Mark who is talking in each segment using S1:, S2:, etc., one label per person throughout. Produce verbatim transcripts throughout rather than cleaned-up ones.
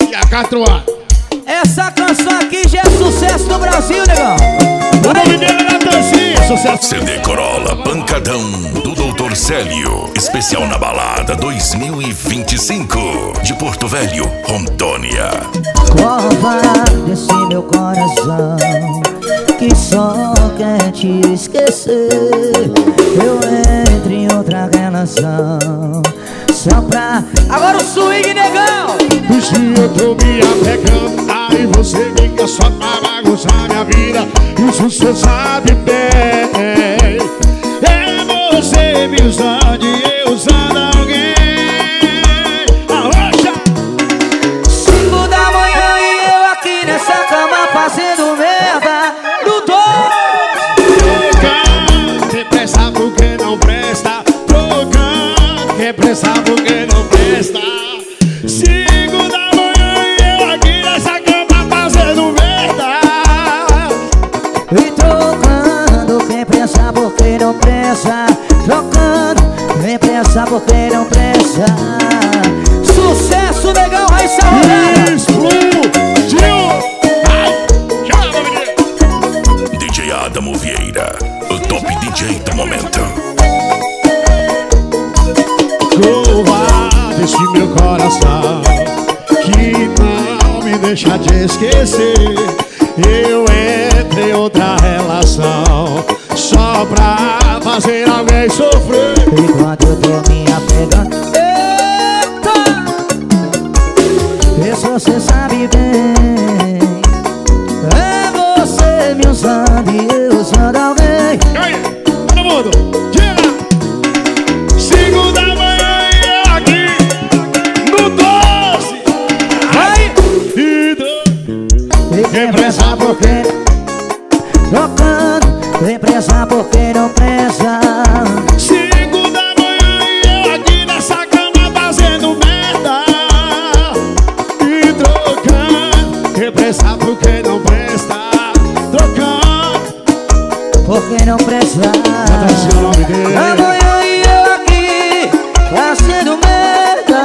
S1: E a Catuá.
S2: Essa canção aqui já é sucesso no Brasil, negão.
S1: O nome dele é Natanzinho, sucesso.
S3: C D Corolla Pancadão do doutor Célio. Especial na balada dois mil e vinte e cinco. De Porto Velho, Rondônia.
S2: Cova desse meu coração que só quer te esquecer. Eu entro em outra relação só pra... Agora o swing, negão.
S1: Se eu tô me apegando, aí você fica só pra bagunçar minha vida. Isso cê sabe bem. É você me usando e eu usando alguém. Arrocha!
S2: Cinco da manhã e eu aqui nessa cama fazendo merda no dois.
S1: Trocando, quem presta porque não presta. Trocando, quem presta porque não presta. Cinco da manhã e eu aqui nessa cama fazendo merda.
S2: E trocando, quem pensa porque não pensa. Trocando, quem pensa porque não pensa. Sucesso, negão, Raíssa Rodada.
S1: Explodiu! Ai, chama, menino!
S3: D J Adamo Vieira, o top D J do momento.
S1: Cova desse meu coração que não me deixa te esquecer. Eu entro em outra relação só pra fazer alguém sofrer.
S2: Enquanto eu tô me apegando, eita, isso você sabe bem. É você me usando e eu usando alguém.
S1: E aí, todo mundo, diga! Cinco da manhã e eu aqui no doze.
S2: Vai!
S1: E do...
S2: E quem pensa porque trocando, quem pensa porque não pensa.
S1: Cinco da manhã e eu aqui nessa cama fazendo merda. E trocando, quem presta porque não presta. Trocando,
S2: Porque não presta.
S1: Natanzinho é o nome dele.
S2: Amanhã e eu aqui fazendo merda.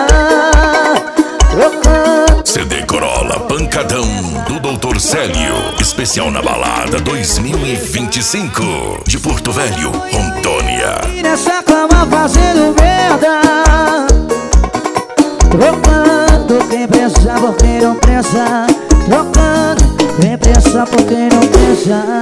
S2: Trocando.
S3: C D Corolla Pancadão do doutor Célio. Especial na balada dois mil e vinte e cinco. De Porto Velho, Rondônia.
S2: E nessa cama fazendo merda. Trocando, quem pensa porque não pensa. Trocando, quem pensa porque não pensa.